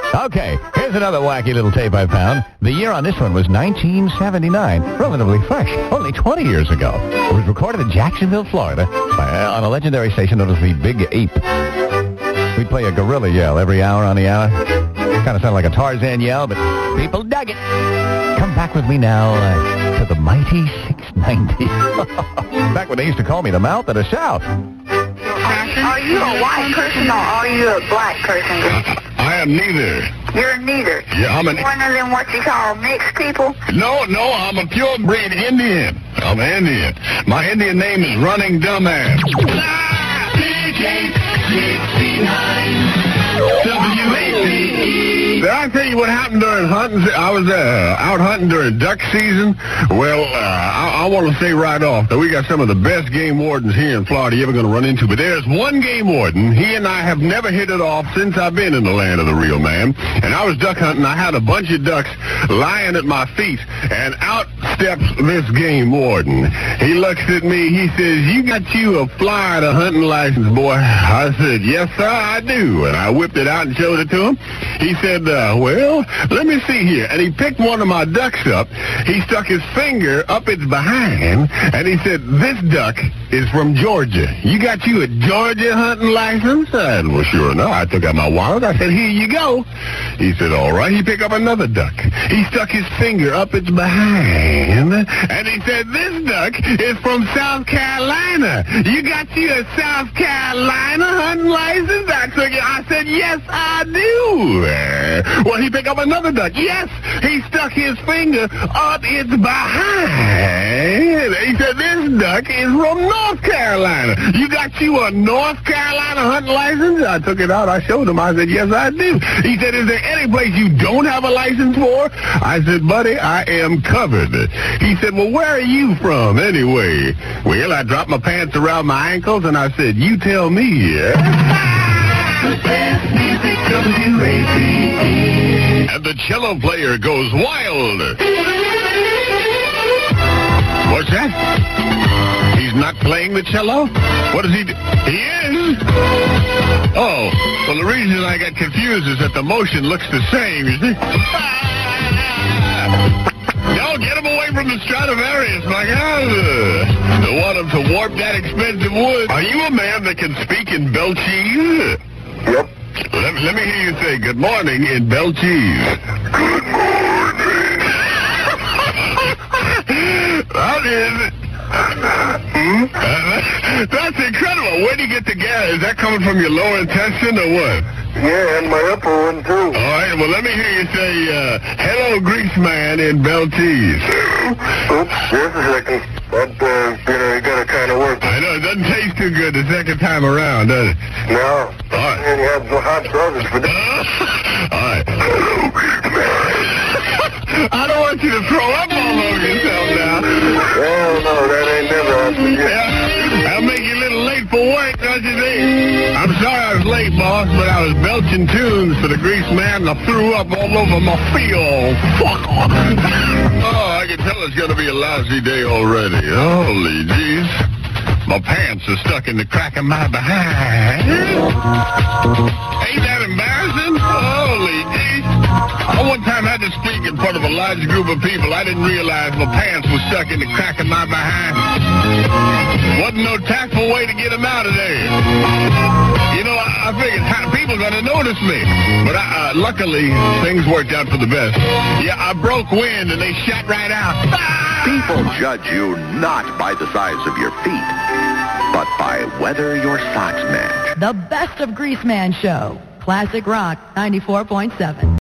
Okay, here's another wacky little tape I found. The year on this one was 1979. Relatively fresh, only 20 years ago. It was recorded in Jacksonville, Florida, on a legendary station known as the Big Ape. We'd play a gorilla yell every hour on the hour. Kind of sounded like a Tarzan yell, but people dug it. Come back with me now to the mighty 690. Back when they used to call me the mouth of the South. Are you a white person or are you a black person? I am neither. You're neither. Yeah, I'm one of them what you call mixed people? No, I'm a purebred Indian. I'm an Indian. My Indian name is Running Dumbass. WACE. Did I tell you what happened during hunting? I was out hunting during duck season. Well, I want to say right off that we got some of the best game wardens here in Florida you're ever going to run into. But there's one game warden. He and I have never hit it off since I've been in the land of the real man. And I was duck hunting. I had a bunch of ducks lying at my feet. And out steps this game warden. He looks at me. He says, "You got you a Florida hunting license, boy?" I said, "Yes, sir, I do." And I whipped it out and showed it to him. He said, "Well, let me see here." And he picked one of my ducks up. He stuck his finger up its behind, and he said, "This duck is from Georgia. You got you a Georgia hunting license?" I said, "Well, sure enough." I took out my wallet. I said, "Here you go." He said, "All right." He picked up another duck. He stuck his finger up its behind, and he said, "This duck is from South Carolina. You got you a South Carolina hunting license?" I said, "Yes, I do." Well, he picked up another duck. Yes, he stuck his finger up its behind. He said, "This duck is from North Carolina. You got you a North Carolina hunting license?" I took it out. I showed him. I said, "Yes, I do." He said, "Is there any place you don't have a license for?" I said, "Buddy, I am covered." He said, "Well, where are you from anyway?" Well, I dropped my pants around my ankles, and I said, "You tell me." And the cello player goes wild. What's that? He's not playing the cello? What does he do? He is? Oh, well, the reason I got confused is that the motion looks the same, you see? No, get him away from the Stradivarius, my God. Don't want him to warp that expensive wood. Are you a man that can speak in Belchese? Yep. Let me hear you say good morning in Belchese. Good morning. That is... That's incredible. Where do you get the gas? Is that coming from your lower intestine or what? Yeah, and my upper one, too. All right, well, let me hear you say, hello, grease man in Belchese. Oops, just a second. That, you gotta kind of work. I know, it doesn't taste too good the second time around, does it? No. All right. And you have the hot brothers for that. All right. I don't want you to throw up all over yourself now. Well, no, that ain't never happened yet. Yeah, that'll make you a little late for work, don't you think? I'm sorry I was late, boss, but I was belching tunes for the grease man, and I threw up all over my field. Fuck off. Oh, I can tell it's going to be a lousy day already. Holy jeez. My pants are stuck in the crack of my behind. Ain't that embarrassing? Holy jeez. I one time had to speak in front of a large group of people. I didn't realize my pants were stuck in the crack of my behind. Wasn't no tactful way to get them out of there. You know, I figured people are going to notice me. But luckily, things worked out for the best. Yeah, I broke wind and they shot right out. People judge you not by the size of your feet, but by whether your socks match. The Best of Greaseman Show. Classic Rock 94.7.